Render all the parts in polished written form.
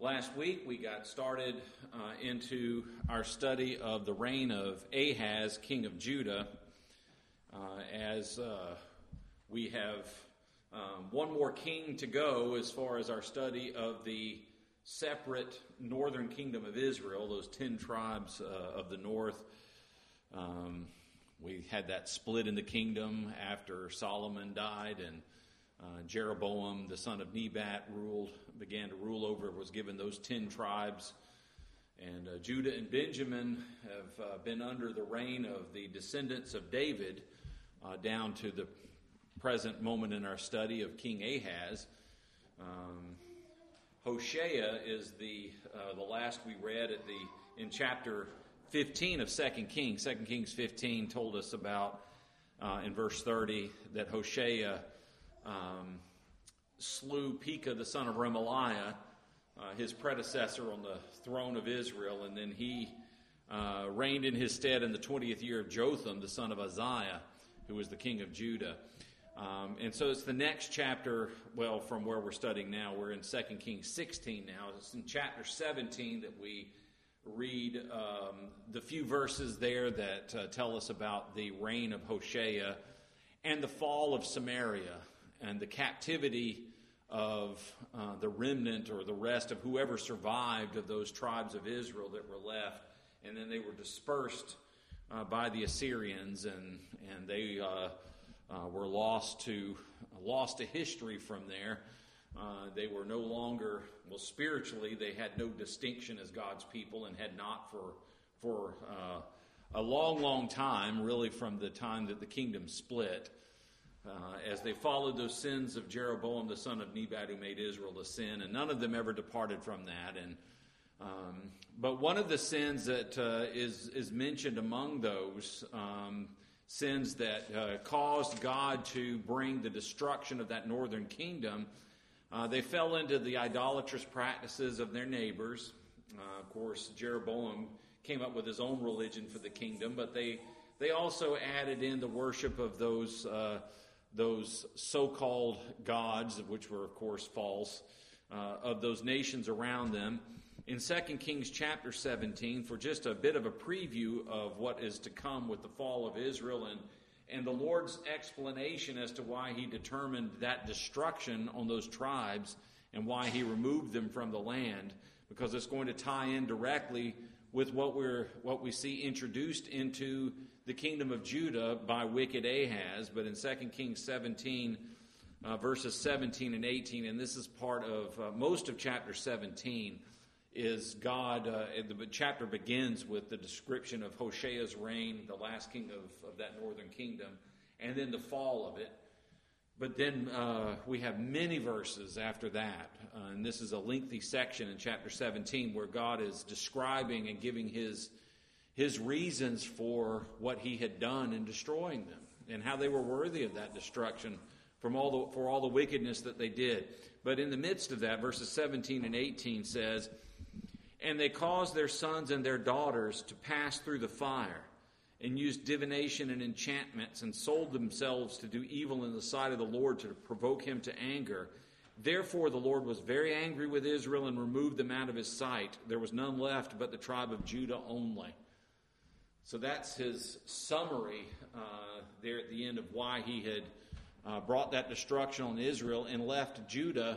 Last week we got started into our study of the reign of Ahaz, king of Judah, as we have one more king to go as far as our study of the separate northern kingdom of Israel, those 10 tribes of the north. We had that split in the kingdom after Solomon died, and Jeroboam, the son of Nebat, began to rule over, was given those 10 tribes. And Judah and Benjamin have been under the reign of the descendants of David down to the present moment in our study of King Ahaz. Hosea is the last we read in chapter 15 of 2 Kings. 2 Kings 15 told us about, in verse 30, that Hosea slew Pekah, the son of Remaliah, his predecessor on the throne of Israel, and then he reigned in his stead in the 20th year of Jotham, the son of Uzziah, who was the king of Judah. And so it's the next chapter, well, from where we're studying now. We're in 2 Kings 16 now. It's in chapter 17 that we read the few verses there that tell us about the reign of Hosea and the fall of Samaria and the captivity of the remnant or the rest of whoever survived of those tribes of Israel that were left. And then they were dispersed by the Assyrians, and they were lost to history from there. They were no longer, well, spiritually, they had no distinction as God's people and had not for a long, long time, really from the time that the kingdom split. As they followed those sins of Jeroboam, the son of Nebat, who made Israel to sin, and none of them ever departed from that. But one of the sins that is mentioned among those sins that caused God to bring the destruction of that northern kingdom, they fell into the idolatrous practices of their neighbors. Of course, Jeroboam came up with his own religion for the kingdom, but they also added in the worship of those so-called gods, which were, of course, false, of those nations around them. In 2 Kings chapter 17, for just a bit of a preview of what is to come with the fall of Israel and the Lord's explanation as to why he determined that destruction on those tribes and why he removed them from the land, because it's going to tie in directly with what we see introduced into the kingdom of Judah by wicked Ahaz. But in 2 Kings 17, verses 17 and 18, and this is part of most of chapter 17, is God, the chapter begins with the description of Hosea's reign, the last king of that northern kingdom, and then the fall of it. But then we have many verses after that, and this is a lengthy section in chapter 17 where God is describing and giving his reasons for what he had done in destroying them and how they were worthy of that destruction for all the wickedness that they did. But in the midst of that, verses 17 and 18 says, "And they caused their sons and their daughters to pass through the fire, and used divination and enchantments, and sold themselves to do evil in the sight of the Lord to provoke him to anger. Therefore the Lord was very angry with Israel and removed them out of his sight. There was none left but the tribe of Judah only." So that's his summary there at the end of why he had brought that destruction on Israel and left Judah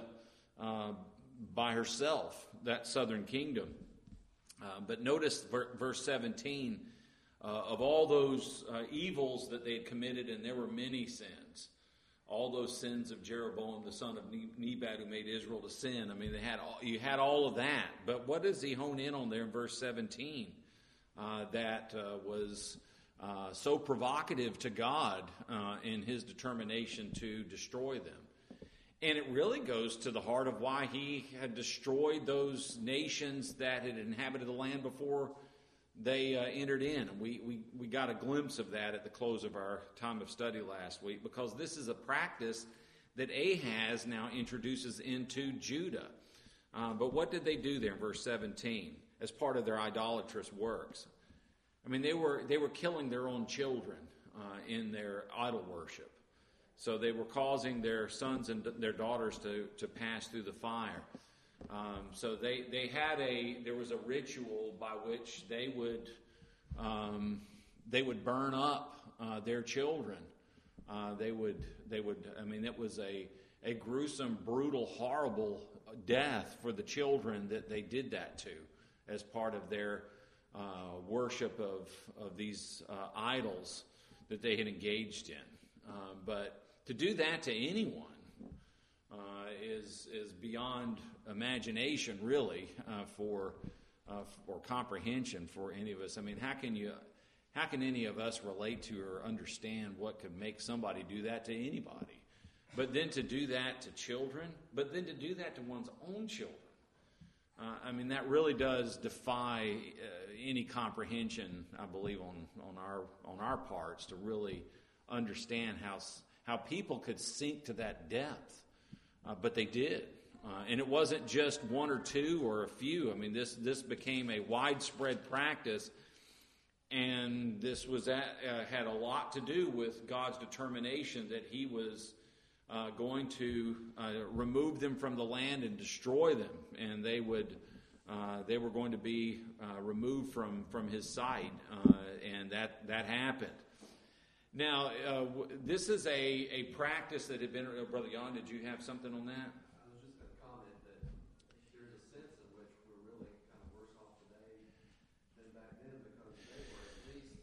by herself, that southern kingdom. But notice verse 17, of all those evils that they had committed, and there were many sins, all those sins of Jeroboam, the son of Nebat, who made Israel to sin. I mean, you had all of that. But what does he hone in on there in verse 17 that was so provocative to God in his determination to destroy them? And it really goes to the heart of why he had destroyed those nations that had inhabited the land before they entered in. And we got a glimpse of that at the close of our time of study last week, because this is a practice that Ahaz now introduces into Judah. But what did they do there in verse 17 as part of their idolatrous works? I mean, they were killing their own children in their idol worship. So they were causing their sons and their daughters to pass through the fire. So there was a ritual by which they would burn up their children. They would. I mean, it was a gruesome, brutal, horrible death for the children that they did that to, as part of their worship of these idols that they had engaged in. But to do that to anyone is beyond imagination, really, for comprehension for any of us. I mean, how can any of us relate to or understand what could make somebody do that to anybody? But then to do that to children, but then to do that to one's own children. I mean, that really does defy any comprehension, I believe, on our parts, to really understand how people could sink to that depth. But they did. And it wasn't just one or two or a few. I mean, this became a widespread practice, and this had a lot to do with God's determination that He was going to remove them from the land and destroy them, and they were going to be removed from His sight, and that happened. Now, this is a practice that had been. Brother Jan, did you have something on that? I was just going to comment that there's a sense in which we're really kind of worse off today than back then, because they were at least,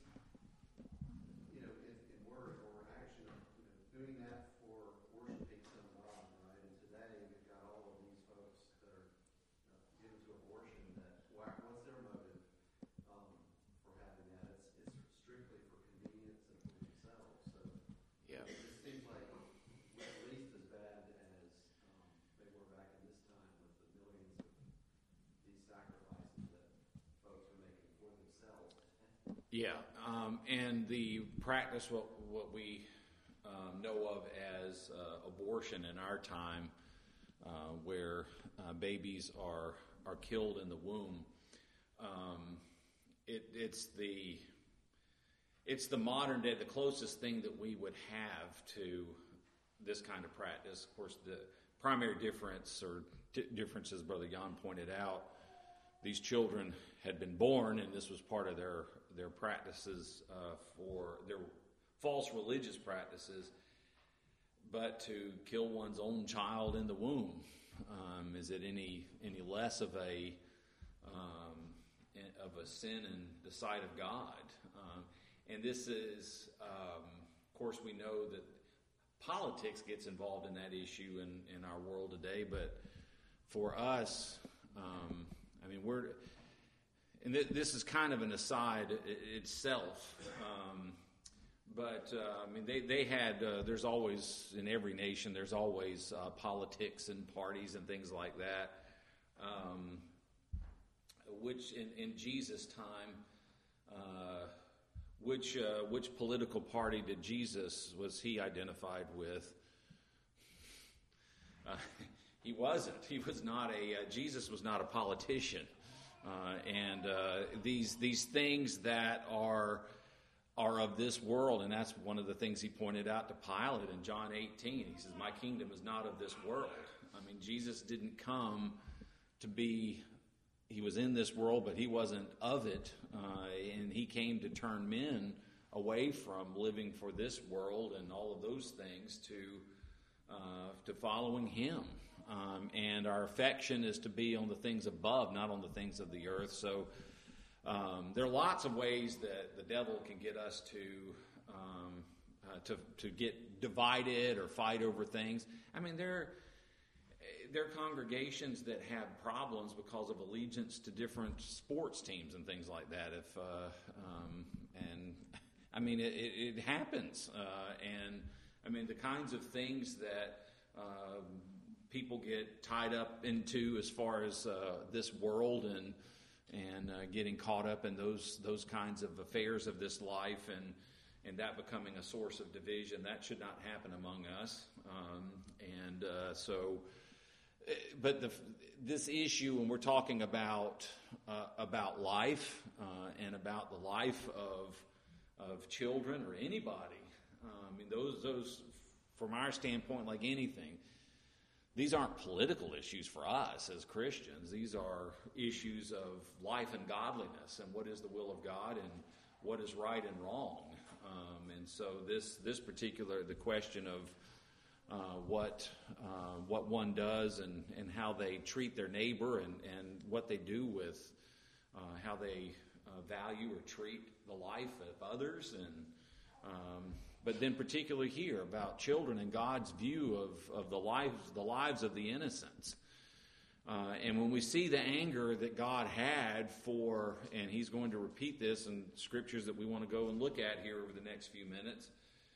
in word or action, doing that for worshiping some God, right? And today we've got all of these folks that are given to abortion. What's their motive for having that? It's strictly for convenience and for themselves. So Yeah. it seems like we're at least as bad as they were back in this time, with the millions of these sacrifices that folks are making for themselves. Yeah, and the practice, what we know of as abortion in our time, where babies are killed in the womb, it's the modern day, the closest thing that we would have to this kind of practice. Of course, the primary difference, or differences Brother Jan pointed out, these children had been born, and this was part of their practices for their false religious practices. But to kill one's own child in the womb, is it any less of a sin in the sight of God? And this is, of course, we know that politics gets involved in that issue in our world today. But for us, I mean, this is kind of an aside itself. But I mean, they had. There's always, in every nation, there's always politics and parties and things like that. Which in Jesus' time, which political party was he identified with? He wasn't. He was not Jesus was not a politician. And these things that are of this world, and that's one of the things he pointed out to Pilate in John 18. He says, "My kingdom is not of this world." I mean, Jesus didn't come to be. He was in this world, but he wasn't of it, and he came to turn men away from living for this world and all of those things to following him. And our affection is to be on the things above, not on the things of the earth. So there are lots of ways that the devil can get us to get divided or fight over things. I mean, there are congregations that have problems because of allegiance to different sports teams and things like that. And I mean, it happens. And I mean, the kinds of things that people get tied up into as far as this world and getting caught up in those kinds of affairs of this life and that becoming a source of division, that should not happen among us. But this issue, when we're talking about life and about the life of children or anybody, I mean those from our standpoint, like anything, these aren't political issues for us as Christians. These are issues of life and godliness and what is the will of God and what is right and wrong. And so this particular, the question of what one does and how they treat their neighbor and what they do with how they value or treat the life of others, and but then particularly here about children and God's view of the lives of the innocents. And when we see the anger that God had for, and he's going to repeat this in scriptures that we want to go and look at here over the next few minutes,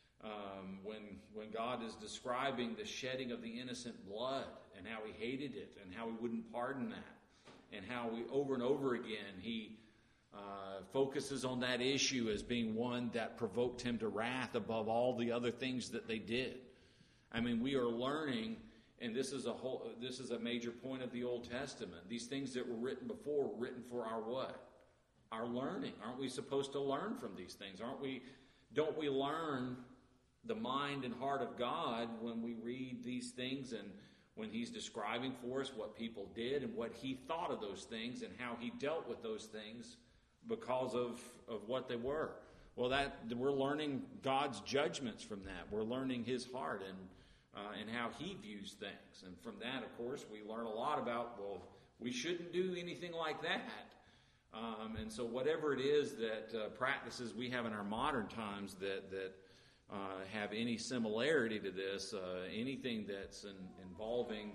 when God is describing the shedding of the innocent blood and how he hated it and how he wouldn't pardon that, and how we over and over again he focuses on that issue as being one that provoked him to wrath above all the other things that they did. I mean, we are learning, and this is a major point of the Old Testament. These things that were written before were written for our what? Our learning. Aren't we supposed to learn from these things? Don't we learn the mind and heart of God when we read these things and when he's describing for us what people did and what he thought of those things and how he dealt with those things because of what they were? Well, we're learning God's judgments from that. We're learning his heart and how he views things. And from that, of course, we learn a lot about, well, we shouldn't do anything like that. And so whatever it is that practices we have in our modern times that have any similarity to this, anything that's involving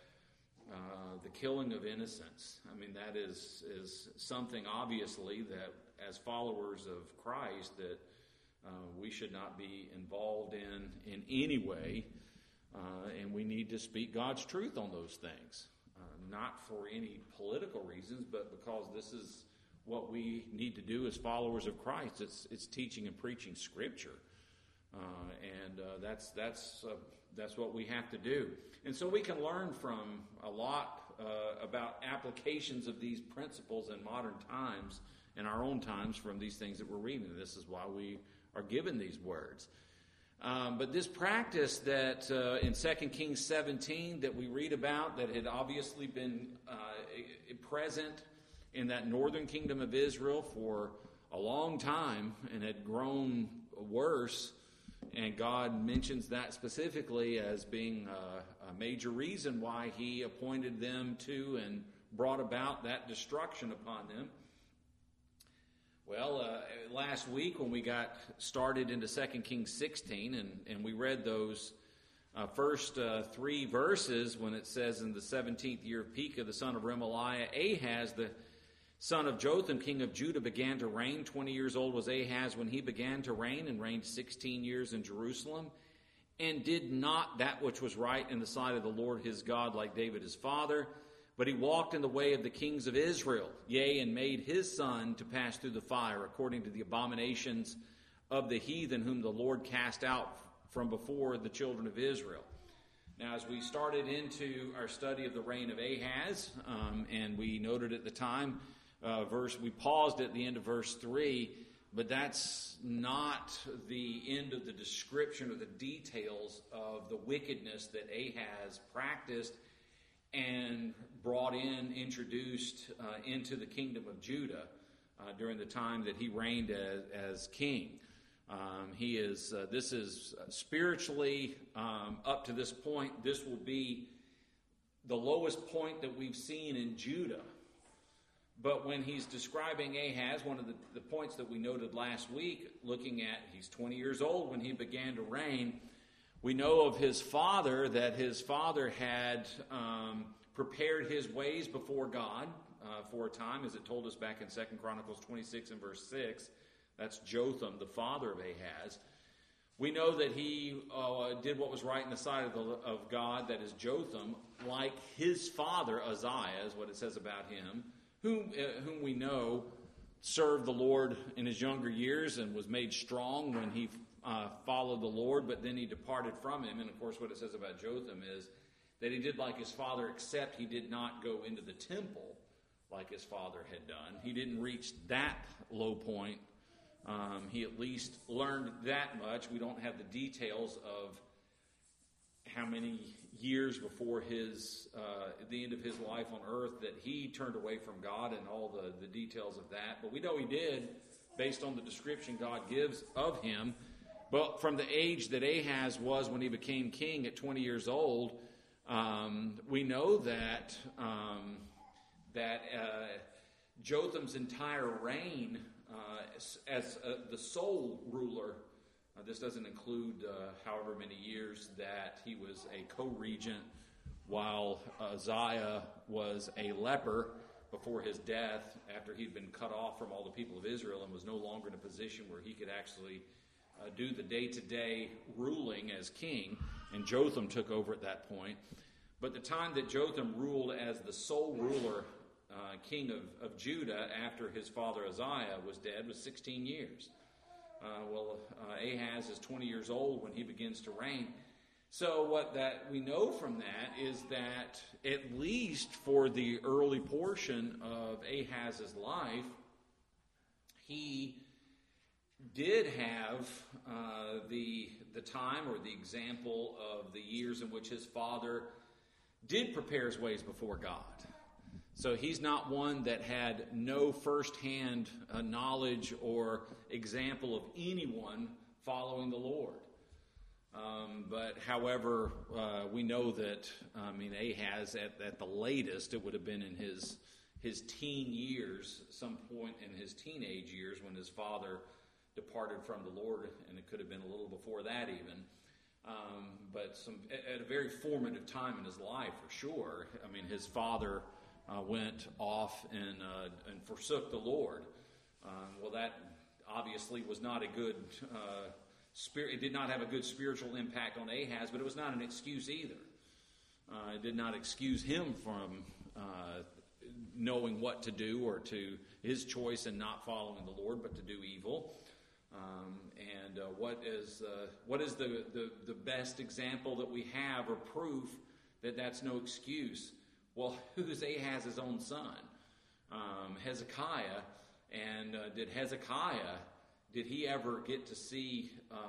the killing of innocents, I mean, that is something obviously that as followers of Christ that we should not be involved in any way. And we need to speak God's truth on those things, not for any political reasons, but because this is what we need to do as followers of Christ. It's teaching and preaching Scripture, and that's what we have to do. And so we can learn from a lot about applications of these principles in modern times, in our own times, from these things that we're reading. And this is why we are given these words. But this practice that in 2 Kings 17 that we read about, that had obviously been present in that northern kingdom of Israel for a long time and had grown worse, and God mentions that specifically as being a major reason why he appointed them to and brought about that destruction upon them. Well, last week when we got started into 2 Kings 16 and we read those first 3 verses when it says, in the 17th year of Pekah, the son of Remaliah, Ahaz, the son of Jotham, king of Judah, began to reign. 20 years old was Ahaz when he began to reign, and reigned 16 years in Jerusalem, and did not that which was right in the sight of the Lord his God, like David his father. But he walked in the way of the kings of Israel, yea, and made his son to pass through the fire, according to the abominations of the heathen, whom the Lord cast out from before the children of Israel. Now, as we started into our study of the reign of Ahaz, and we noted at the time, we paused at the end of verse 3, but that's not the end of the description or the details of the wickedness that Ahaz practiced and introduced into the kingdom of Judah during the time that he reigned as king. This is spiritually, up to this point, this will be the lowest point that we've seen in Judah. But when he's describing Ahaz, one of the points that we noted last week, looking at he's 20 years old when he began to reign, we know of his father that his father had prepared his ways before God for a time, as it told us back in 2 Chronicles 26 and verse 6. That's Jotham, the father of Ahaz. We know that he did what was right in the sight of God, that is Jotham, like his father Uzziah, is what it says about him, whom we know served the Lord in his younger years and was made strong when he followed the Lord, but then he departed from him. And of course what it says about Jotham is that he did like his father, except he did not go into the temple like his father had done. He didn't reach that low point. He at least learned that much. We don't have the details of how many years before the end of his life on earth, that he turned away from God and all the details of that. But we know he did, based on the description God gives of him. But from the age that Ahaz was when he became king at 20 years old, we know that Jotham's entire reign as the sole ruler, this doesn't include however many years that he was a co-regent while Uzziah was a leper before his death, after he'd been cut off from all the people of Israel and was no longer in a position where he could actually do the day-to-day ruling as king, and Jotham took over at that point. But the time that Jotham ruled as the sole ruler, king of Judah, after his father Uzziah was dead, was 16 years. Ahaz is 20 years old when he begins to reign. So what that we know from that is that at least for the early portion of Ahaz's life, he did have the time or the example of the years in which his father did prepare his ways before God. So he's not one that had no firsthand knowledge or example of anyone following the Lord. But however, we know that, Ahaz at the latest, it would have been in his teen years, some point in his teenage years when his father departed from the Lord, and it could have been a little before that even. But at a very formative time in his life, for sure. His father went off and forsook the Lord. That obviously was not a good spirit. It did not have a good spiritual impact on Ahaz, but it was not an excuse either. It did not excuse him from knowing what to do or to his choice in not following the Lord, but to do evil. What is the best example that we have or proof that that's no excuse? Well, who's Ahaz's own son? Hezekiah. And did he ever get to see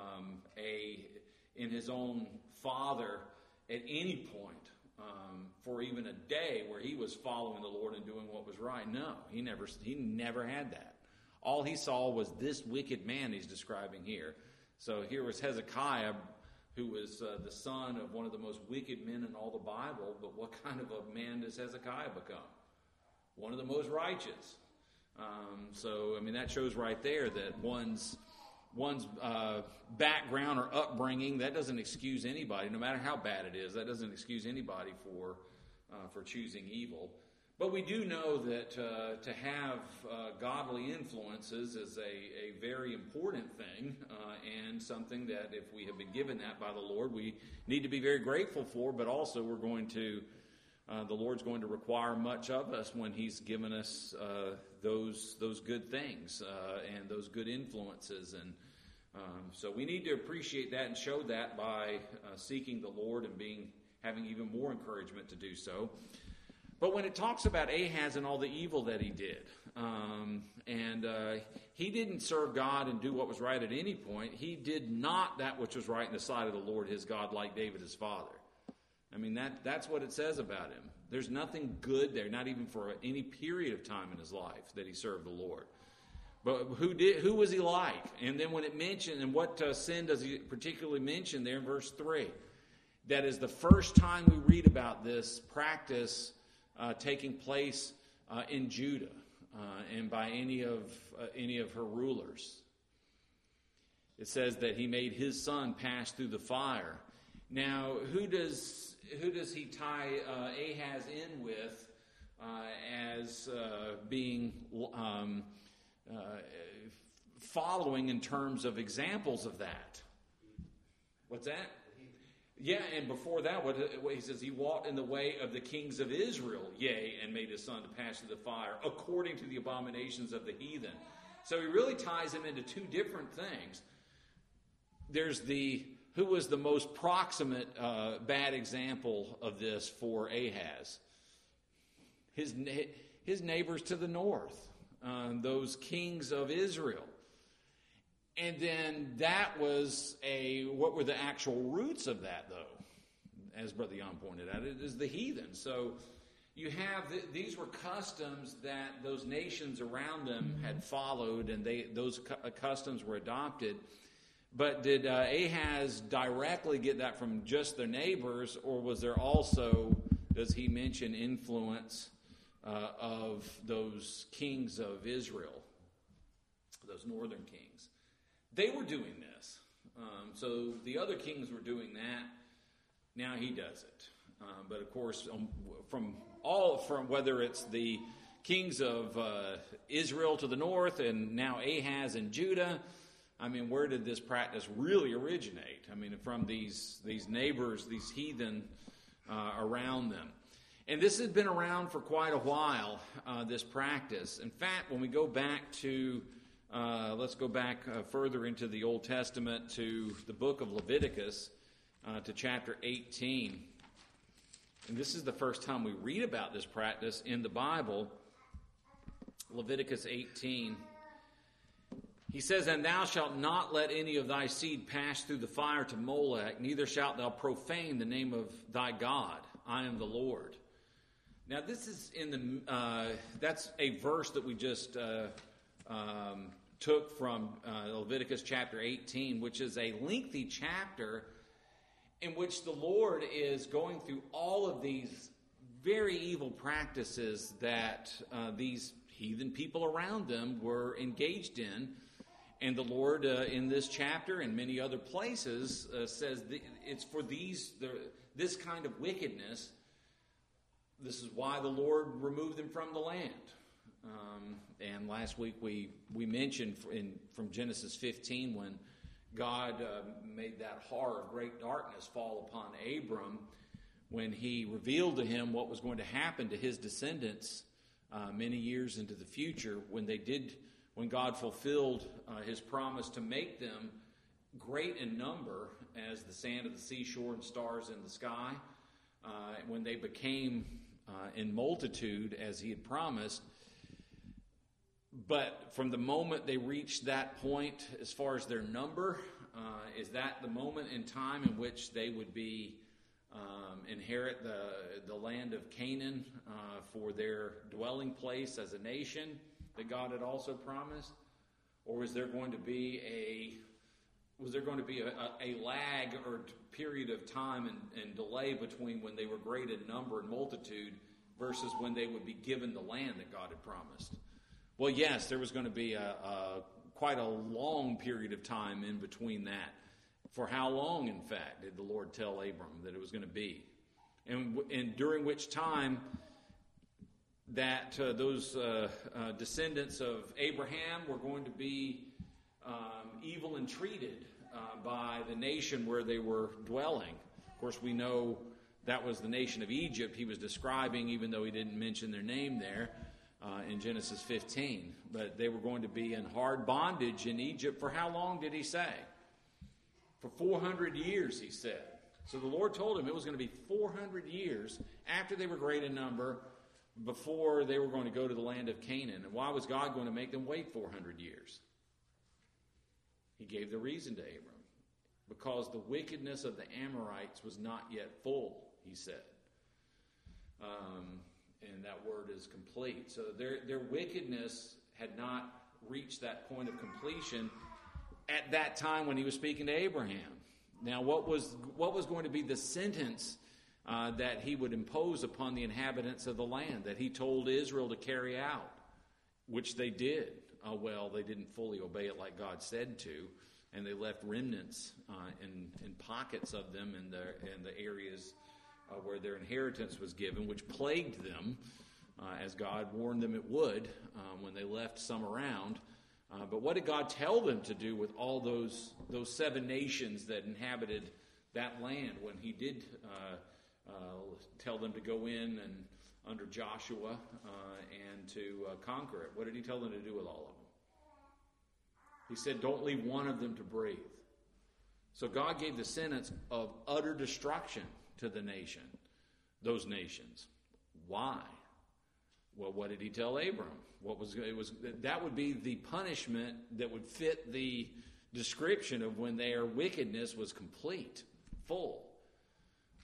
in his own father at any point for even a day where he was following the Lord and doing what was right? No, he never had that. All he saw was this wicked man he's describing here. So here was Hezekiah, who was the son of one of the most wicked men in all the Bible. But what kind of a man does Hezekiah become? One of the most righteous. That shows right there that one's background or upbringing, that doesn't excuse anybody, no matter how bad it is. That doesn't excuse anybody for choosing evil. But we do know that to have godly influences is a very important thing, and something that if we have been given that by the Lord, we need to be very grateful for. But also, the Lord's going to require much of us when He's given us those good things and those good influences, and so we need to appreciate that and show that by seeking the Lord and having even more encouragement to do so. But when it talks about Ahaz and all the evil that he did, he didn't serve God and do what was right at any point. He did not that which was right in the sight of the Lord his God, like David his father. That's what it says about him. There's nothing good there, not even for any period of time in his life that he served the Lord. But who was he like? And then when it mentioned, and what sin does he particularly mention there in verse 3? That is the first time we read about this practice taking place in Judah and by any of her rulers. It says that he made his son pass through the fire. Now, who does he tie Ahaz in with as being following in terms of examples of that? What's that? Yeah, and before that, what he says, he walked in the way of the kings of Israel, yea, and made his son to pass through the fire, according to the abominations of the heathen. So he really ties him into two different things. There's who was the most proximate bad example of this for Ahaz? His neighbors to the north, those kings of Israel. And then that was what were the actual roots of that, though? as Brother Jan pointed out, it is the heathen. So you have these were customs that those nations around them had followed, and those customs were adopted. But did Ahaz directly get that from just their neighbors, or was there also, does he mention influence of those kings of Israel, those northern kings? They were doing this. So the other kings were doing that. Now he does it. But of course, from whether it's the kings of Israel to the north and now Ahaz and Judah, I mean, where did this practice really originate? I mean, from these neighbors, these heathen around them. And this has been around for quite a while, this practice. In fact, when we go back to, let's go back further into the Old Testament to the book of Leviticus, to chapter 18. And this is the first time we read about this practice in the Bible. Leviticus 18. He says, "And thou shalt not let any of thy seed pass through the fire to Molech, neither shalt thou profane the name of thy God. I am the Lord." Now, this is in the, that's a verse that we just took from Leviticus chapter 18, which is a lengthy chapter in which the Lord is going through all of these very evil practices that these heathen people around them were engaged in. And the Lord, in this chapter and many other places, says it's for this kind of wickedness. This is why the Lord removed them from the land. And last week we mentioned from Genesis 15 when God made that horror of great darkness fall upon Abram, when he revealed to him what was going to happen to his descendants many years into the future, when God fulfilled his promise to make them great in number as the sand of the seashore and stars in the sky, when they became in multitude as he had promised. But from the moment they reached that point, as far as their number, is that the moment in time in which they would be inherit the land of Canaan for their dwelling place as a nation that God had also promised? Or was there going to be a lag or period of time and delay between when they were great in number and multitude versus when they would be given the land that God had promised? Well, yes, there was going to be quite a long period of time in between that. For how long, in fact, did the Lord tell Abram that it was going to be? And during which time that those descendants of Abraham were going to be evil and treated by the nation where they were dwelling. Of course, we know that was the nation of Egypt he was describing, even though he didn't mention their name there in Genesis 15. But they were going to be in hard bondage in Egypt for how long did he say? For 400 years, he said. So the Lord told him it was going to be 400 years after they were great in number before they were going to go to the land of Canaan. And why was God going to make them wait 400 years? He gave the reason to Abram. Because the wickedness of the Amorites was not yet full, he said. And that word is complete. So their wickedness had not reached that point of completion at that time when he was speaking to Abraham. Now, what was going to be the sentence that he would impose upon the inhabitants of the land that he told Israel to carry out, which they did? Well, they didn't fully obey it like God said to, and they left remnants in pockets of them in the areas where their inheritance was given, which plagued them, as God warned them it would when they left some around. But what did God tell them to do with all those 7 nations that inhabited that land when he did tell them to go in and under Joshua and to conquer it? What did he tell them to do with all of them? He said, don't leave one of them to breathe. So God gave the sentence of utter destruction to those nations. Why? Well, what did he tell Abram? That would be the punishment that would fit the description of when their wickedness was complete, full.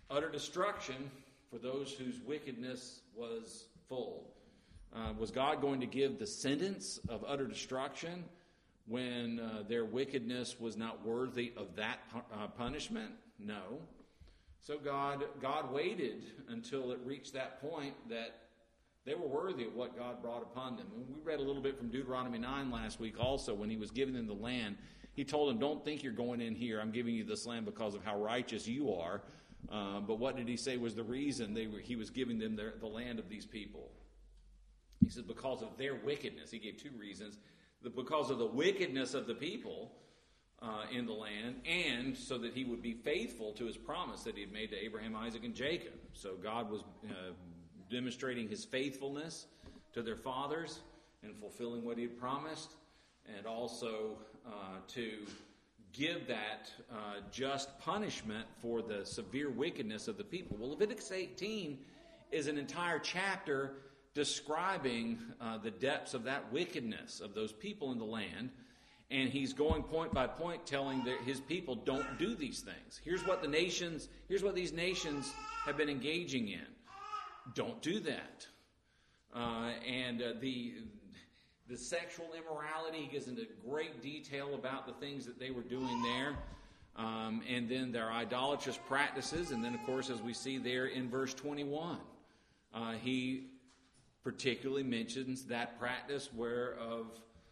utter destruction for those whose wickedness was full. Was God going to give the sentence of utter destruction when their wickedness was not worthy of that punishment? No. So God waited until it reached that point that they were worthy of what God brought upon them. And we read a little bit from Deuteronomy 9 last week also when he was giving them the land. He told them, don't think you're going in here. I'm giving you this land because of how righteous you are. But what did he say was the reason he was giving them the land of these people? He said because of their wickedness. He gave two reasons. Because of the wickedness of the people in the land, and so that he would be faithful to his promise that he had made to Abraham, Isaac, and Jacob. So God was demonstrating his faithfulness to their fathers and fulfilling what he had promised, and also to give that just punishment for the severe wickedness of the people. Well, Leviticus 18 is an entire chapter describing the depths of that wickedness of those people in the land, and he's going point by point telling his people, don't do these things. Here's what these nations have been engaging in. Don't do that. And the sexual immorality, he gives into great detail about the things that they were doing there. And then their idolatrous practices. And then, of course, as we see there in verse 21, he particularly mentions that practice of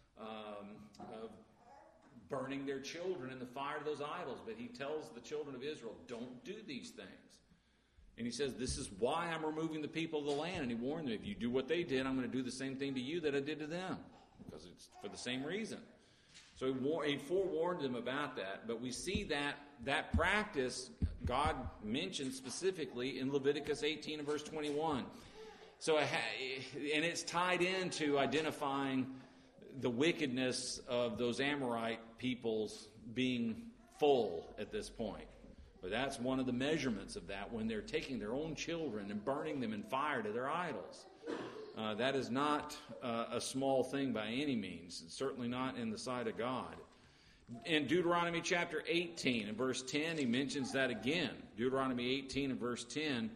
burning their children in the fire of those idols. But he tells the children of Israel, don't do these things. And he says, this is why I'm removing the people of the land. And he warned them, if you do what they did, I'm going to do the same thing to you that I did to them. Because it's for the same reason. So he forewarned them about that. But we see that practice God mentioned specifically in Leviticus 18 and verse 21. So, and it's tied into identifying the wickedness of those Amorite peoples being full at this point. But that's one of the measurements of that, when they're taking their own children and burning them in fire to their idols. That is not a small thing by any means. It's certainly not in the sight of God. In Deuteronomy chapter 18 and verse 10, he mentions that again. Deuteronomy 18 and verse 10.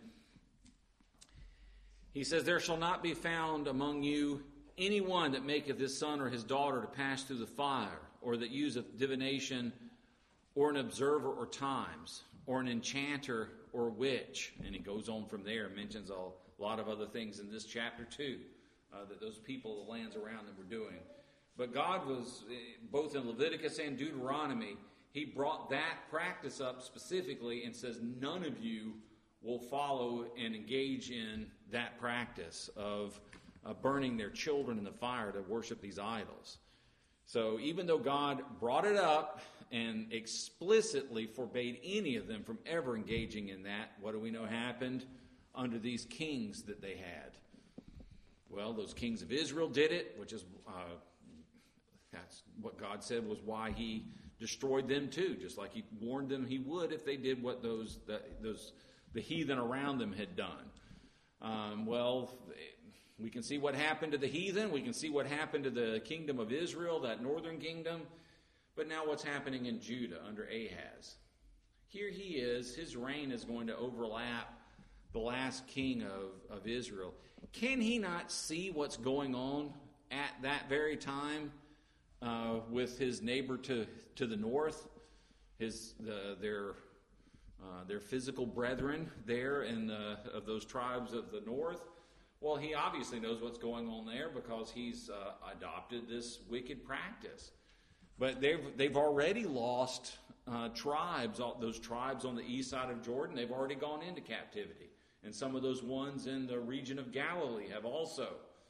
He says, there shall not be found among you anyone that maketh his son or his daughter to pass through the fire, or that useth divination, or an observer or times, or an enchanter or witch. And he goes on from there and mentions a lot of other things in this chapter too, that those people, the lands around them, were doing. But God was, both in Leviticus and Deuteronomy, he brought that practice up specifically and says none of you will follow and engage in that practice of burning their children in the fire to worship these idols. So even though God brought it up and explicitly forbade any of them from ever engaging in that, what do we know happened under these kings that they had? Well, those kings of Israel did it, which is that's what God said was why he destroyed them too, just like he warned them he would if they did what the heathen around them had done. We can see what happened to the heathen. We can see what happened to the kingdom of Israel, that northern kingdom. But now what's happening in Judah under Ahaz? Here he is. His reign is going to overlap the last king of Israel. Can he not see what's going on at that very time with his neighbor to the north, their physical brethren there of those tribes of the north? Well, he obviously knows what's going on there because he's adopted this wicked practice. But they've already lost tribes, those tribes on the east side of Jordan. They've already gone into captivity. And some of those ones in the region of Galilee have also.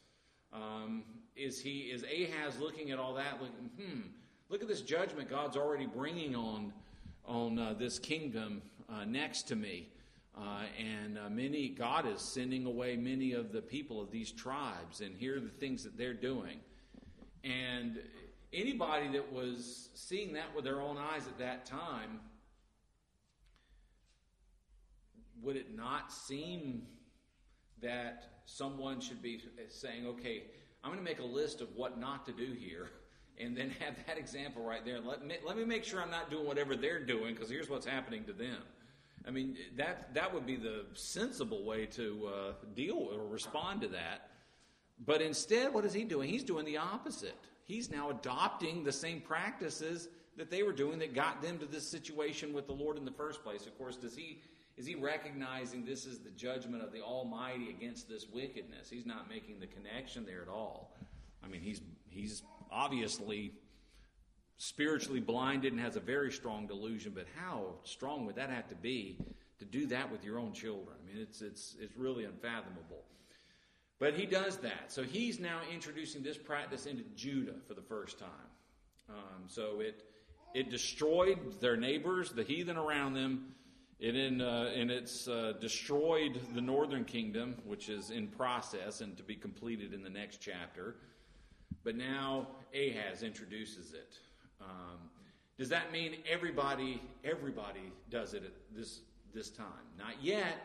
Is Ahaz looking at all that, look at this judgment God's already bringing on this kingdom next to me. God is sending away many of the people of these tribes, and here are the things that they're doing. And anybody that was seeing that with their own eyes at that time, would it not seem that someone should be saying, okay, I'm going to make a list of what not to do here, and then have that example right there. Let me make sure I'm not doing whatever they're doing, because here's what's happening to them. I mean, that would be the sensible way to deal or respond to that. But instead, what is he doing? He's doing the opposite. He's now adopting the same practices that they were doing that got them to this situation with the Lord in the first place. Of course, is he recognizing this is the judgment of the Almighty against this wickedness? He's not making the connection there at all. I mean, he's obviously spiritually blinded and has a very strong delusion, but how strong would that have to be to do that with your own children? I mean, it's really unfathomable. But he does that. So he's now introducing this practice into Judah for the first time. So it destroyed their neighbors, the heathen around them, and it's destroyed the northern kingdom, which is in process and to be completed in the next chapter. But now Ahaz introduces it. Does that mean everybody does it at this time? Not yet,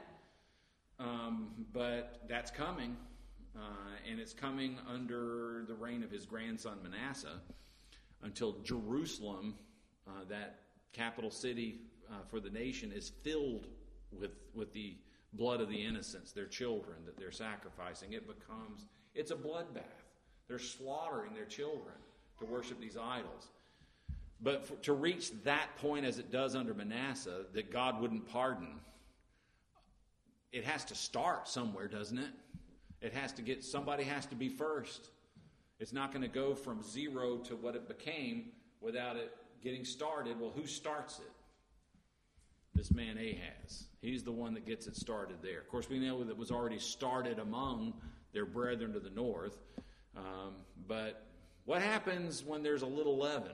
but that's coming, and it's coming under the reign of his grandson Manasseh until Jerusalem, that capital city for the nation, is filled with the blood of the innocents, their children that they're sacrificing. It's a bloodbath. They're slaughtering their children to worship these idols. But to reach that point as it does under Manasseh, that God wouldn't pardon, it has to start somewhere, doesn't it? Somebody has to be first. It's not going to go from zero to what it became without it getting started. Well, who starts it? This man Ahaz. He's the one that gets it started there. Of course, we know that it was already started among their brethren to the north. But what happens when there's a little leaven?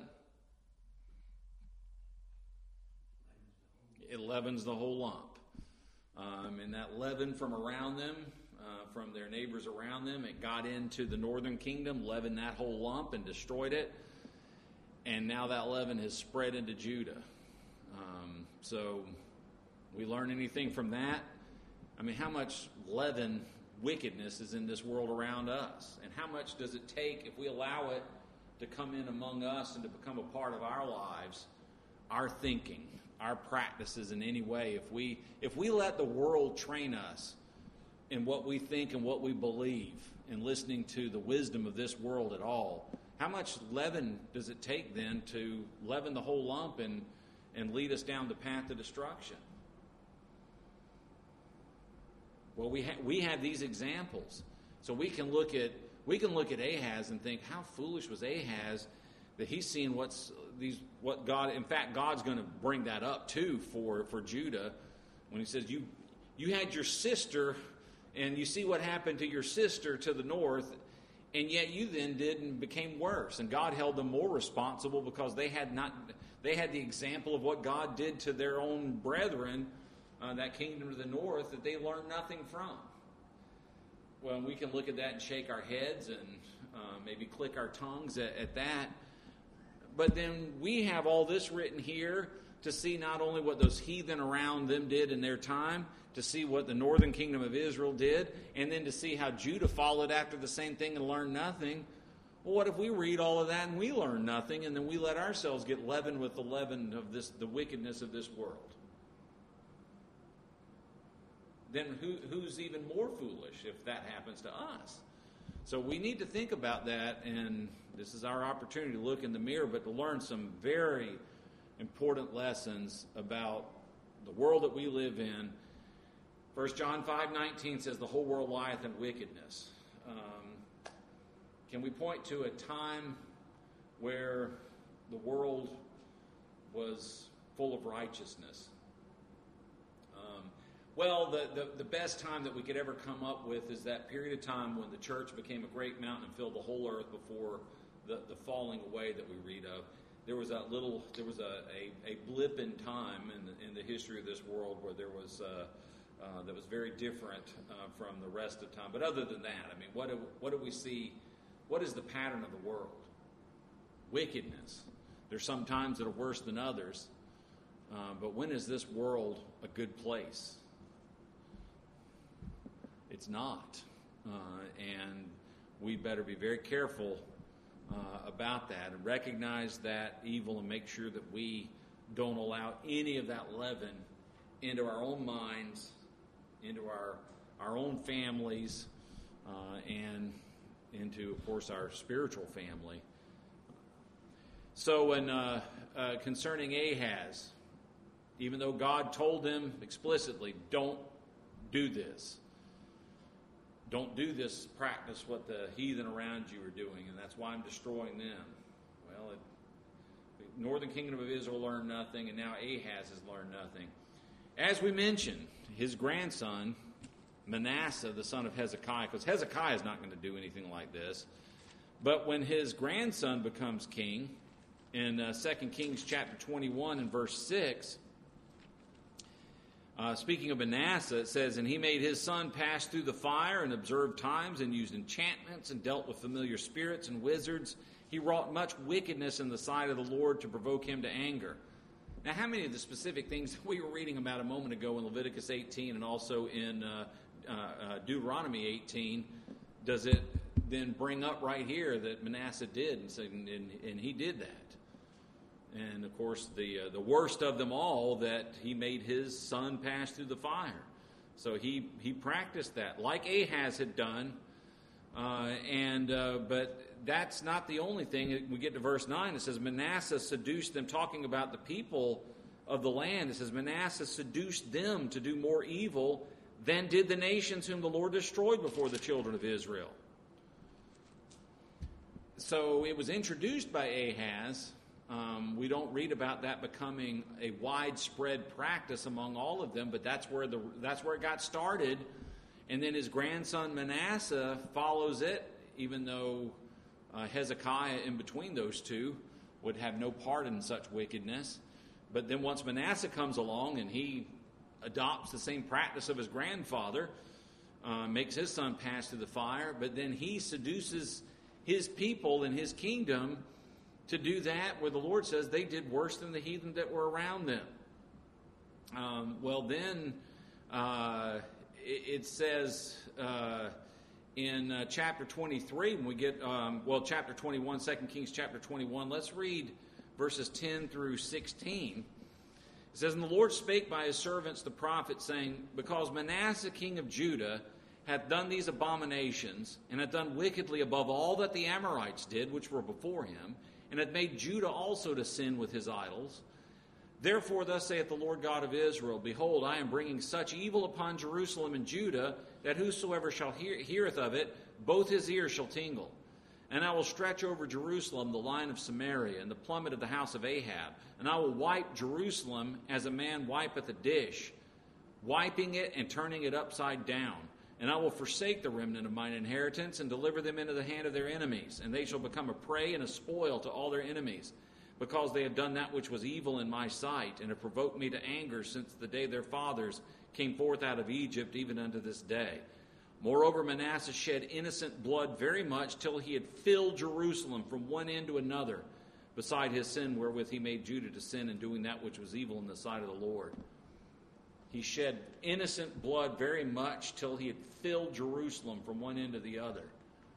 It leavens the whole lump. And that leaven from around them, from their neighbors around them, it got into the northern kingdom, leavened that whole lump and destroyed it. And now that leaven has spread into Judah. So we learn anything from that? I mean, how much wickedness is in this world around us? And how much does it take, if we allow it to come in among us and to become a part of our lives, our thinking, our practices in any way? If we let the world train us in what we think and what we believe and listening to the wisdom of this world at all, how much leaven does it take then to leaven the whole lump and lead us down the path to destruction? Well, we have these examples, so we can look at Ahaz and think, how foolish was Ahaz that he's seeing what God. In fact, God's going to bring that up too for Judah when He says, you had your sister, and you see what happened to your sister to the north, and yet you then did and became worse, and God held them more responsible because they had the example of what God did to their own brethren. That kingdom to the north that they learned nothing from. Well, we can look at that and shake our heads and maybe click our tongues at that. But then we have all this written here to see not only what those heathen around them did in their time, to see what the northern kingdom of Israel did, and then to see how Judah followed after the same thing and learned nothing. Well, what if we read all of that and we learn nothing, and then we let ourselves get leavened with the leaven of the wickedness of this world? Then who's even more foolish if that happens to us? So we need to think about that, and this is our opportunity to look in the mirror, but to learn some very important lessons about the world that we live in. 1 John 5:19 says, the whole world lieth in wickedness. Can we point to a time where the world was full of righteousness? Well, the best time that we could ever come up with is that period of time when the church became a great mountain and filled the whole earth before the falling away that we read of. There was a blip in time in the history of this world where there was that was very different from the rest of time. But other than that, I mean, what do we see? What is the pattern of the world? Wickedness. There's some times that are worse than others. But when is this world a good place? It's not. And we better be very careful about that and recognize that evil and make sure that we don't allow any of that leaven into our own minds, into our own families, and into, of course, our spiritual family. So concerning Ahaz, even though God told them explicitly, don't do this. Don't do this practice what the heathen around you are doing, and that's why I'm destroying them. Well, the northern kingdom of Israel learned nothing, and now Ahaz has learned nothing. As we mentioned, his grandson, Manasseh, the son of Hezekiah, because Hezekiah is not going to do anything like this, but when his grandson becomes king, in 2 Kings chapter 21 and verse 6, speaking of Manasseh, it says, "And he made his son pass through the fire and observed times and used enchantments and dealt with familiar spirits and wizards. He wrought much wickedness in the sight of the Lord to provoke him to anger." Now, how many of the specific things that we were reading about a moment ago in Leviticus 18 and also in Deuteronomy 18 does it then bring up right here that Manasseh did, and he did that? And, of course, the worst of them all, that he made his son pass through the fire. So he practiced that, like Ahaz had done. But that's not the only thing. We get to verse 9. It says, Manasseh seduced them, talking about the people of the land. It says, Manasseh seduced them to do more evil than did the nations whom the Lord destroyed before the children of Israel. So it was introduced by Ahaz. We don't read about that becoming a widespread practice among all of them, but that's where it got started. And then his grandson Manasseh follows it, even though Hezekiah, in between those two, would have no part in such wickedness. But then once Manasseh comes along and he adopts the same practice of his grandfather, makes his son pass through the fire, but then he seduces his people and his kingdom to do that where the Lord says they did worse than the heathen that were around them. It says in chapter 23, when we get, chapter 21, 2 Kings chapter 21, let's read verses 10 through 16. It says, "And the Lord spake by his servants the prophets, saying, Because Manasseh king of Judah hath done these abominations, and hath done wickedly above all that the Amorites did, which were before him, and hath made Judah also to sin with his idols. Therefore thus saith the Lord God of Israel, Behold, I am bringing such evil upon Jerusalem and Judah, that whosoever shall heareth of it, both his ears shall tingle. And I will stretch over Jerusalem the line of Samaria, and the plummet of the house of Ahab. And I will wipe Jerusalem as a man wipeth a dish, wiping it and turning it upside down. And I will forsake the remnant of mine inheritance, and deliver them into the hand of their enemies. And they shall become a prey and a spoil to all their enemies, because they have done that which was evil in my sight, and have provoked me to anger since the day their fathers came forth out of Egypt, even unto this day. Moreover, Manasseh shed innocent blood very much, till he had filled Jerusalem from one end to another, beside his sin wherewith he made Judah to sin in doing that which was evil in the sight of the Lord." He shed innocent blood very much till he had filled Jerusalem from one end to the other.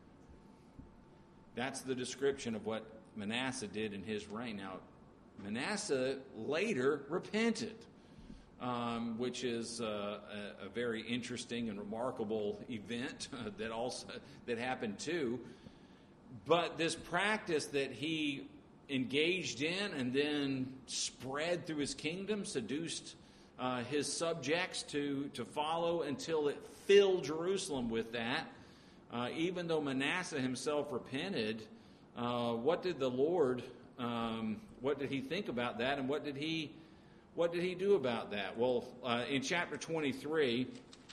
That's the description of what Manasseh did in his reign. Now, Manasseh later repented, which is a very interesting and remarkable event that happened too. But this practice that he engaged in and then spread through his kingdom, seduced his subjects to follow until it filled Jerusalem with that. Even though Manasseh himself repented, what did the Lord, what did he think about that, and what did he do about that? Well, in chapter 23,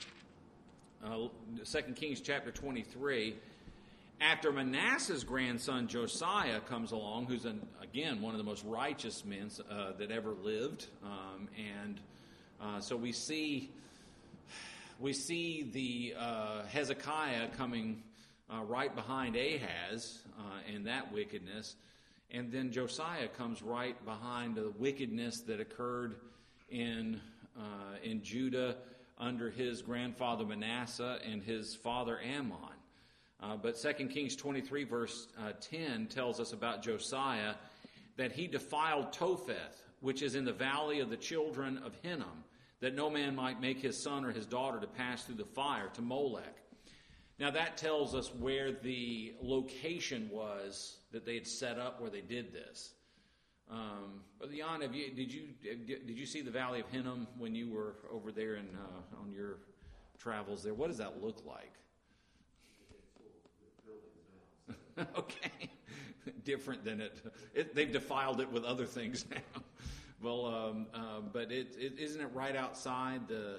2 Kings chapter 23, after Manasseh's grandson Josiah comes along, who's again one of the most righteous men that ever lived, so we see the Hezekiah coming right behind Ahaz and that wickedness, and then Josiah comes right behind the wickedness that occurred in Judah under his grandfather Manasseh and his father Ammon. But 2 Kings 23 verse 10 tells us about Josiah, that he defiled Topheth, which is in the valley of the children of Hinnom, that no man might make his son or his daughter to pass through the fire, to Molech. Now that tells us where the location was that they had set up where they did this. But Jan, did you see the Valley of Hinnom when you were over there on your travels there? What does that look like? Okay, different than it. They've defiled it with other things now. Well, but isn't it right outside the?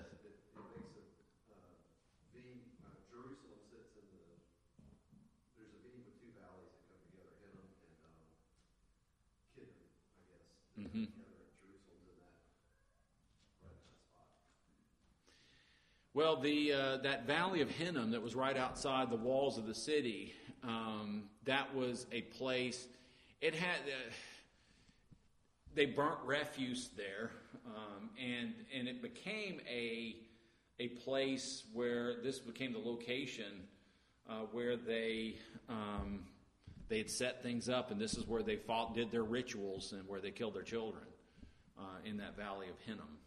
Jerusalem sits in there's a V with two valleys that come together, Hinnom and Kidron, I guess. Mm-hmm. Together, and Jerusalem's in that spot. Well, that Valley of Hinnom that was right outside the walls of the city, that was a place. It had they burnt refuse there, and it became a place where this became the location where they had set things up, and this is where they did their rituals and where they killed their children in that Valley of Hinnom.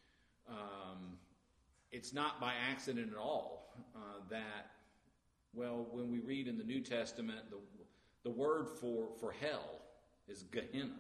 It's not by accident at all that, well, when we read in the New Testament, the word for hell is Gehenna,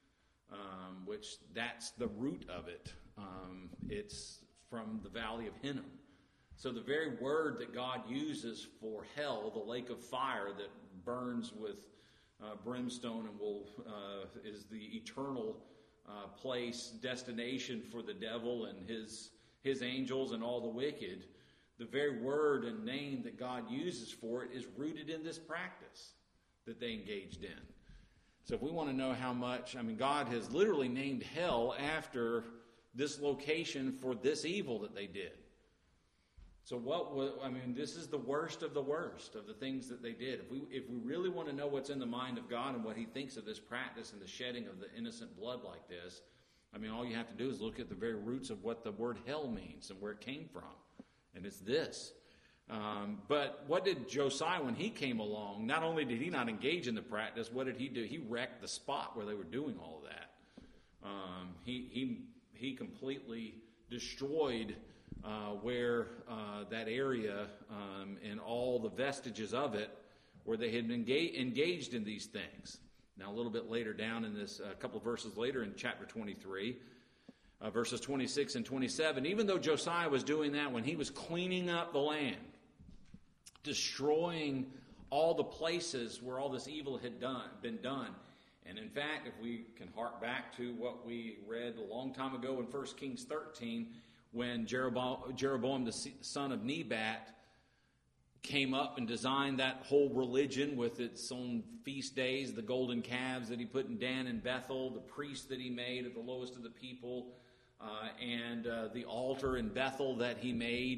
which that's the root of it. It's from the Valley of Hinnom. So the very word that God uses for hell, the lake of fire that burns with brimstone and is the eternal place, destination for the devil and his angels and all the wicked, the very word and name that God uses for it is rooted in this practice that they engaged in. So if we want to know how much, God has literally named hell after this location for this evil that they did. So this is the worst of the things that they did. If we really want to know what's in the mind of God and what he thinks of this practice and the shedding of the innocent blood like this, all you have to do is look at the very roots of what the word hell means and where it came from. And it's this. But what did Josiah, when he came along, not only did he not engage in the practice, what did he do? He wrecked the spot where they were doing all of that. He completely destroyed where that area and all the vestiges of it where they had been engaged in these things. Now, a little bit later down in this, a couple of verses later in chapter 23, verses 26 and 27, even though Josiah was doing that, when he was cleaning up the land, destroying all the places where all this evil had been done. And in fact, if we can hark back to what we read a long time ago in 1 Kings 13, when Jeroboam, the son of Nebat, came up and designed that whole religion with its own feast days, the golden calves that he put in Dan and Bethel, the priest that he made of the lowest of the people, and the altar in Bethel that he made,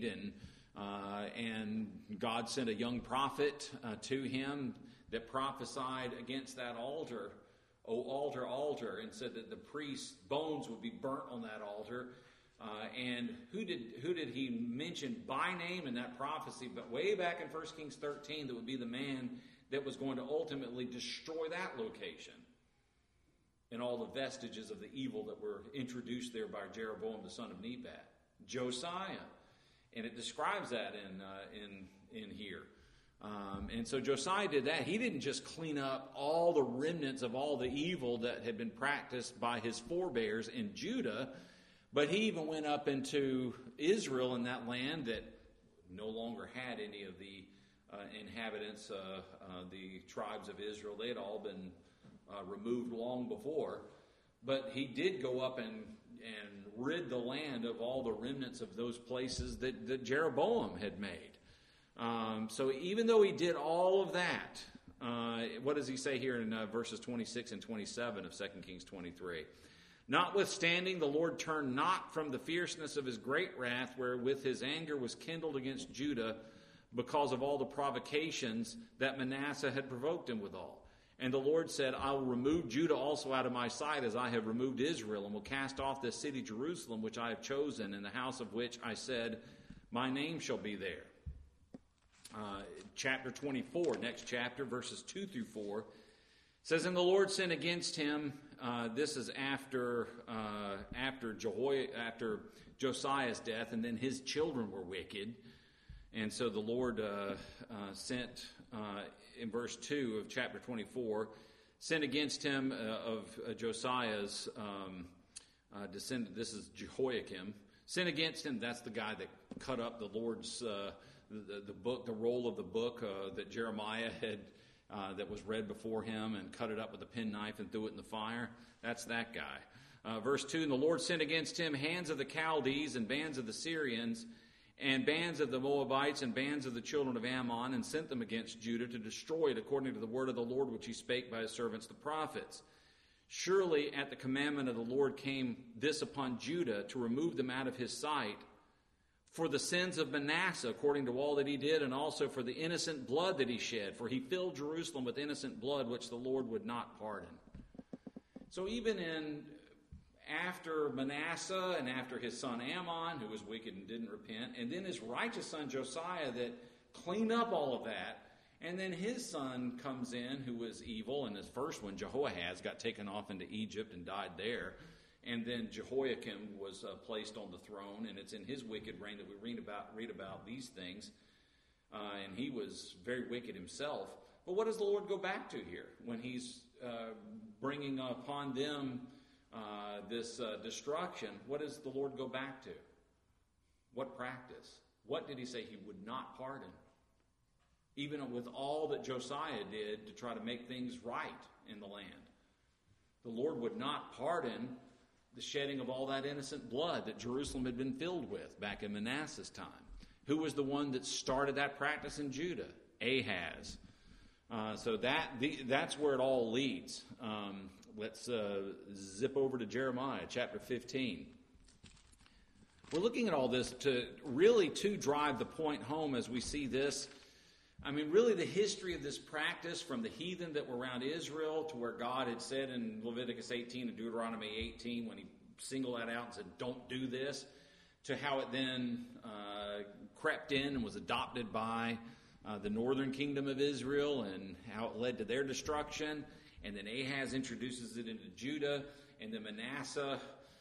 and God sent a young prophet to him that prophesied against that altar, "O altar, altar," and said that the priest's bones would be burnt on that altar. And who did he mention by name in that prophecy? But way back in 1 Kings 13, that would be the man that was going to ultimately destroy that location and all the vestiges of the evil that were introduced there by Jeroboam, the son of Nebat, Josiah. And it describes that in here. And so Josiah did that. He didn't just clean up all the remnants of all the evil that had been practiced by his forebears in Judah, but he even went up into Israel in that land that no longer had any of the inhabitants, the tribes of Israel. They had all been removed long before. But he did go up and rid the land of all the remnants of those places that Jeroboam had made. So even though he did all of that, what does he say here in verses 26 and 27 of 2 Kings 23? "Notwithstanding, the Lord turned not from the fierceness of his great wrath, wherewith his anger was kindled against Judah, because of all the provocations that Manasseh had provoked him withal. And the Lord said, I will remove Judah also out of my sight, as I have removed Israel, and will cast off this city Jerusalem, which I have chosen, in the house of which I said, my name shall be there." Chapter 24, next chapter, verses 2 through 4, says, and the Lord sinned against him. This is after Josiah's death, and then his children were wicked. And so the Lord sent, in verse 2 of chapter 24, sinned against him of Josiah's descendant. This is Jehoiakim. Sin against him, that's the guy that cut up the Lord's, the book, the roll of the book that Jeremiah had, that was read before him, and cut it up with a penknife and threw it in the fire. That's that guy. Verse 2, and the Lord sent against him hands of the Chaldees and bands of the Syrians and bands of the Moabites and bands of the children of Ammon, and sent them against Judah to destroy it according to the word of the Lord which he spake by his servants the prophets. Surely at the commandment of the Lord came this upon Judah, to remove them out of his sight, for the sins of Manasseh, according to all that he did, and also for the innocent blood that he shed. For he filled Jerusalem with innocent blood, which the Lord would not pardon. So even after Manasseh, and after his son Ammon, who was wicked and didn't repent, and then his righteous son Josiah that cleaned up all of that, and then his son comes in who was evil, and his first one, Jehoahaz, got taken off into Egypt and died there. And then Jehoiakim was placed on the throne, and it's in his wicked reign that we read about these things. And he was very wicked himself. But what does the Lord go back to here when he's bringing upon them this destruction? What does the Lord go back to? What practice? What did he say he would not pardon? Even with all that Josiah did to try to make things right in the land. The Lord would not pardon the shedding of all that innocent blood that Jerusalem had been filled with back in Manasseh's time. Who was the one that started that practice in Judah? Ahaz. So that's where it all leads. Let's zip over to Jeremiah chapter 15. We're looking at all this to drive the point home as we see this. I mean, really the history of this practice from the heathen that were around Israel to where God had said in Leviticus 18 and Deuteronomy 18 when he singled that out and said, don't do this, to how it then crept in and was adopted by the northern kingdom of Israel and how it led to their destruction. And then Ahaz introduces it into Judah, and then Manasseh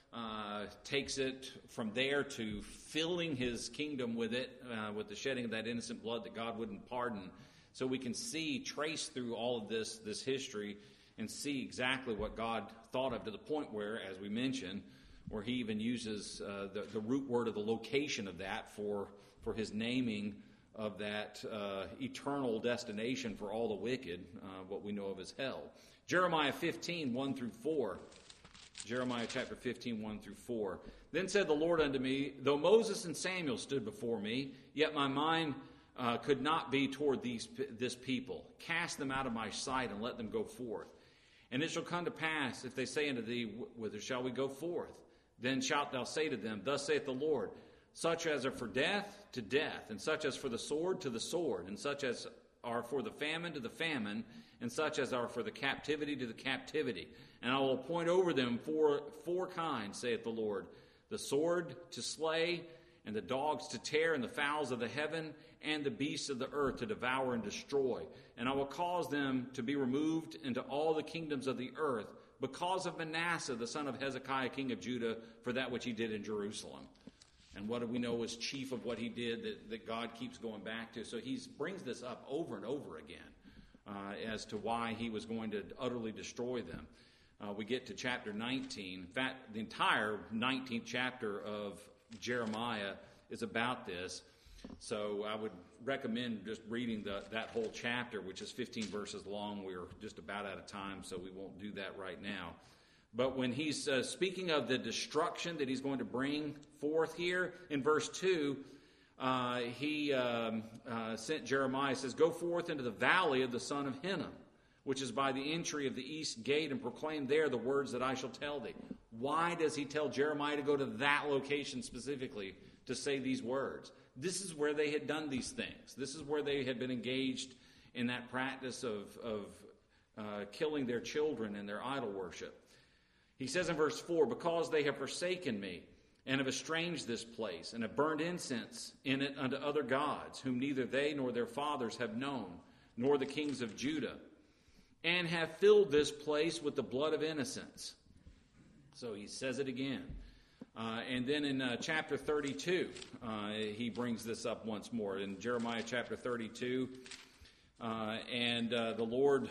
takes it from there to filling his kingdom with it, with the shedding of that innocent blood that God wouldn't pardon. So we can trace through all of this history and see exactly what God thought of, to the point where, as we mentioned, where he even uses the root word of the location of that for his naming of that eternal destination for all the wicked, what we know of as hell. Jeremiah 15, 1 through 4. Jeremiah chapter 15, 1 through 4. Then said the Lord unto me, though Moses and Samuel stood before me, yet my mind could not be toward this people. Cast them out of my sight, and let them go forth. And it shall come to pass, if they say unto thee, whither shall we go forth? Then shalt thou say to them, thus saith the Lord, such as are for death, to death, and such as for the sword, to the sword, and such as are for the famine, to the famine, and such as are for the captivity, to the captivity. And I will appoint over them four kinds, saith the Lord, the sword to slay, and the dogs to tear, and the fowls of the heaven, and the beasts of the earth to devour and destroy. And I will cause them to be removed into all the kingdoms of the earth, because of Manasseh, the son of Hezekiah, king of Judah, for that which he did in Jerusalem. And what do we know was chief of what he did that God keeps going back to? So he brings this up over and over again as to why he was going to utterly destroy them. We get to chapter 19. In fact, the entire 19th chapter of Jeremiah is about this. So I would recommend just reading that whole chapter, which is 15 verses long. We're just about out of time, so we won't do that right now. But when he's speaking of the destruction that he's going to bring forth here, in verse 2, he sent Jeremiah, says, go forth into the valley of the son of Hinnom, which is by the entry of the east gate, and proclaim there the words that I shall tell thee. Why does he tell Jeremiah to go to that location specifically to say these words? This is where they had done these things. This is where they had been engaged in that practice of killing their children and their idol worship. He says in verse 4, because they have forsaken me, and have estranged this place, and have burned incense in it unto other gods, whom neither they nor their fathers have known, nor the kings of Judah. and have filled this place with the blood of innocents. So he says it again. And then in chapter 32, he brings this up once more. In Jeremiah chapter 32, the Lord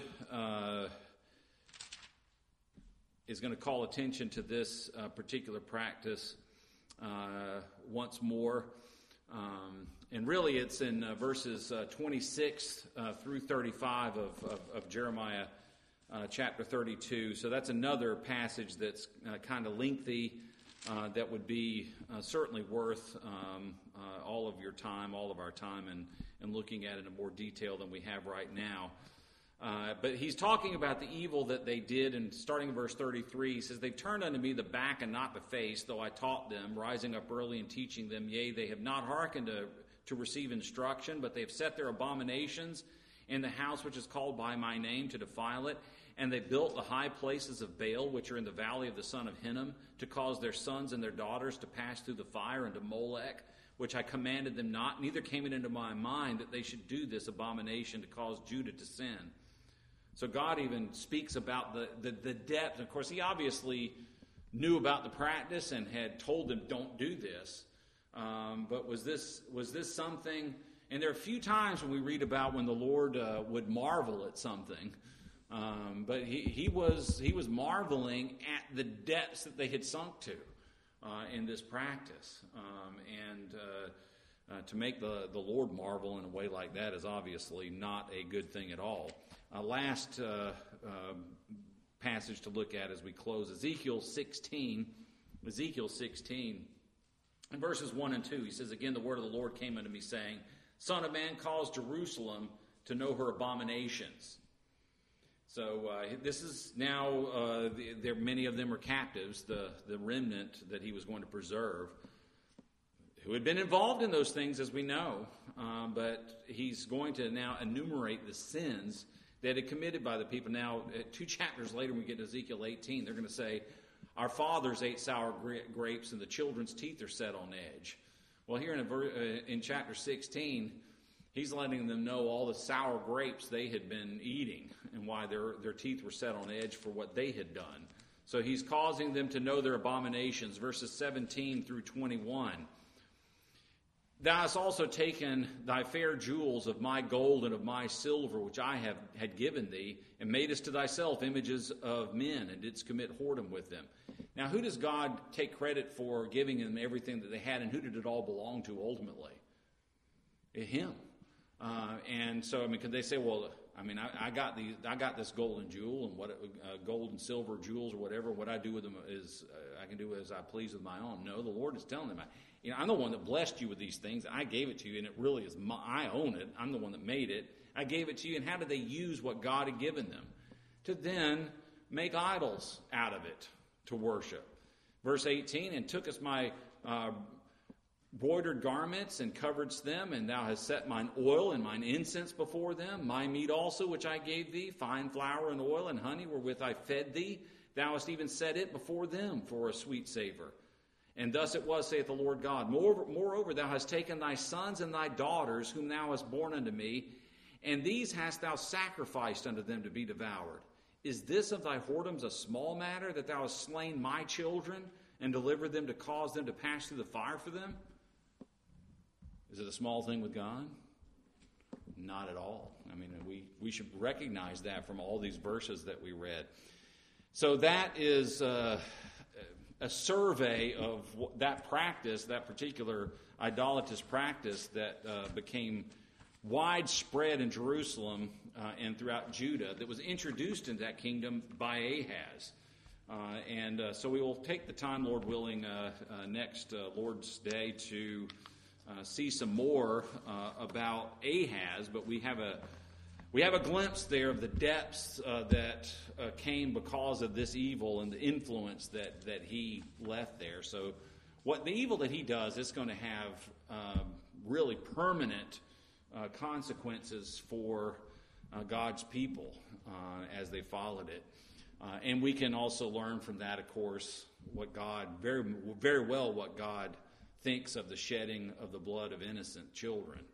is going to call attention to this particular practice once more. And really it's in verses 26 through 35 of Jeremiah chapter 32. So that's another passage that's kind of lengthy, that would be certainly worth all of your time, all of our time, and looking at it in more detail than we have right now. But he's talking about the evil that they did, and starting in verse 33, he says, "They turned unto me the back and not the face, though I taught them, rising up early and teaching them. Yea, they have not hearkened to receive instruction, but they have set their abominations in the house which is called by my name to defile it. And they built the high places of Baal, which are in the valley of the son of Hinnom, to cause their sons and their daughters to pass through the fire, and to Molech, which I commanded them not. Neither came it into my mind that they should do this abomination to cause Judah to sin." So God even speaks about the depth. Of course, he obviously knew about the practice and had told them, don't do this. But was this something? And there are a few times when we read about when the Lord would marvel at something. But he was marveling at the depths that they had sunk to in this practice. To make the Lord marvel in a way like that is obviously not a good thing at all. Last passage to look at as we close, Ezekiel 16, in verses 1 and 2, he says, "Again, the word of the Lord came unto me, saying, Son of man, cause Jerusalem to know her abominations." So this is now, many of them are captives, the remnant that he was going to preserve, who had been involved in those things, as we know. But he's going to now enumerate the sins that had committed by the people. Now, 2 chapters later, when we get to Ezekiel 18, they're going to say, "Our fathers ate sour grapes, and the children's teeth are set on edge." Well, here in chapter 16, he's letting them know all the sour grapes they had been eating and why their teeth were set on edge for what they had done. So he's causing them to know their abominations. Verses 17 through 21. "Thou hast also taken thy fair jewels of my gold and of my silver, which I had given thee, and madest to thyself images of men, and didst commit whoredom with them." Now, who does God take credit for giving them everything that they had, and who did it all belong to ultimately? Him. And so, could they say, well, I got this golden jewel, and gold and silver jewels or whatever, what I do with them is I can do as I please with my own. No, the Lord is telling them, I'm the one that blessed you with these things. I gave it to you, and it really is I own it. I'm the one that made it. I gave it to you. And how did they use what God had given them? To then make idols out of it to worship. Verse 18, "And tookest my broidered garments and coveredst them, and thou hast set mine oil and mine incense before them, my meat also which I gave thee, fine flour and oil and honey wherewith I fed thee. Thou hast even set it before them for a sweet savor. And thus it was, saith the Lord God. Moreover, thou hast taken thy sons and thy daughters, whom thou hast borne unto me, and these hast thou sacrificed unto them to be devoured. Is this of thy whoredoms a small matter, that thou hast slain my children and delivered them to cause them to pass through the fire for them?" Is it a small thing with God? Not at all. We should recognize that from all these verses that we read. So that is a survey of that practice, that particular idolatrous practice that became widespread in Jerusalem and throughout Judah, that was introduced into that kingdom by Ahaz. So we will take the time, Lord willing, next Lord's Day to see some more about Ahaz, but we have a glimpse there of the depths that came because of this evil and the influence that he left there. So the evil that he does is going to have really permanent consequences for God's people as they followed it. And we can also learn from that, of course, what God, very, very well what God thinks of the shedding of the blood of innocent children.